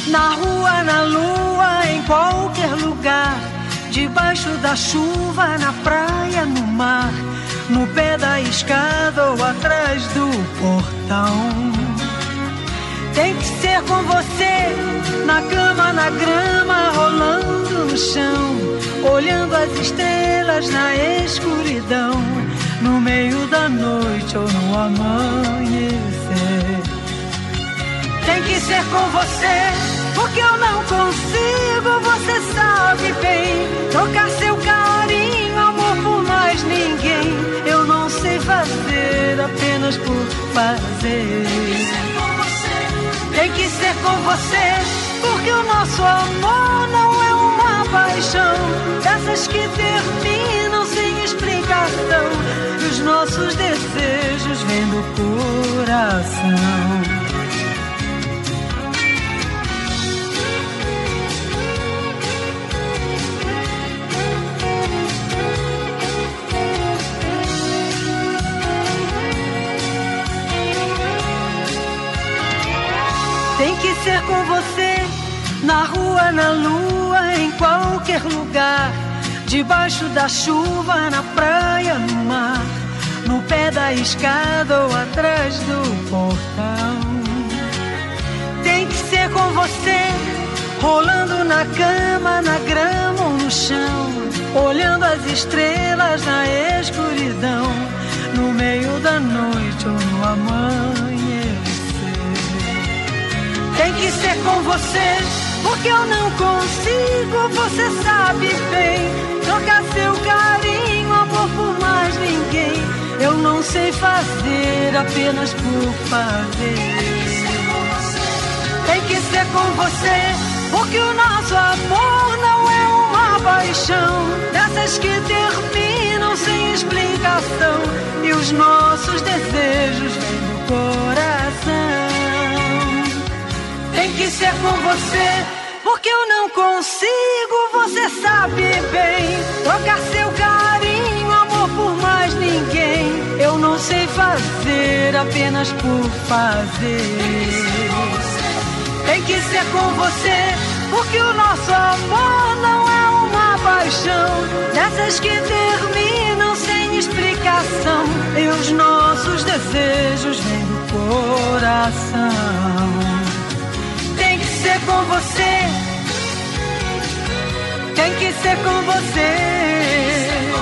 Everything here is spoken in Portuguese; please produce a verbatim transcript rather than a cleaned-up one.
Na rua, na lua, em qualquer lugar, debaixo da chuva, na praia, no mar, no pé da escada ou atrás do portão. Tem que ser com você, na cama, na grama, rolando no chão, olhando as estrelas na escuridão, no meio da noite ou no amanhecer. Tem que ser com você, porque eu não consigo, você sabe bem, trocar seu carinho, amor por mais ninguém. Eu não sei fazer apenas por fazer. Tem que ser com você, porque o nosso amor não é uma paixão dessas que terminam sem explicação, e os nossos desejos vêm do coração. Tem que ser com você, na rua, na lua, em qualquer lugar, debaixo da chuva, na praia, no mar, no pé da escada ou atrás do portão. Tem que ser com você, rolando na cama, na grama ou no chão, olhando as estrelas na escuridão, no meio da noite ou no amanhecer. Tem que ser com você, porque eu não consigo, você sabe bem, trocar seu carinho, amor por mais ninguém. Eu não sei fazer apenas por fazer. Tem que ser com você, porque o nosso amor não é uma paixão dessas que terminam sem explicação, e os nossos desejos vêm do coração. Tem que ser com você, porque eu não consigo, você sabe bem, trocar seu carinho, amor por mais ninguém. Eu não sei fazer apenas por fazer. Tem que ser com você, porque o nosso amor não é uma paixão dessas que terminam sem explicação, e os nossos desejos vêm do coração. Tem que ser com você, tem que ser com você.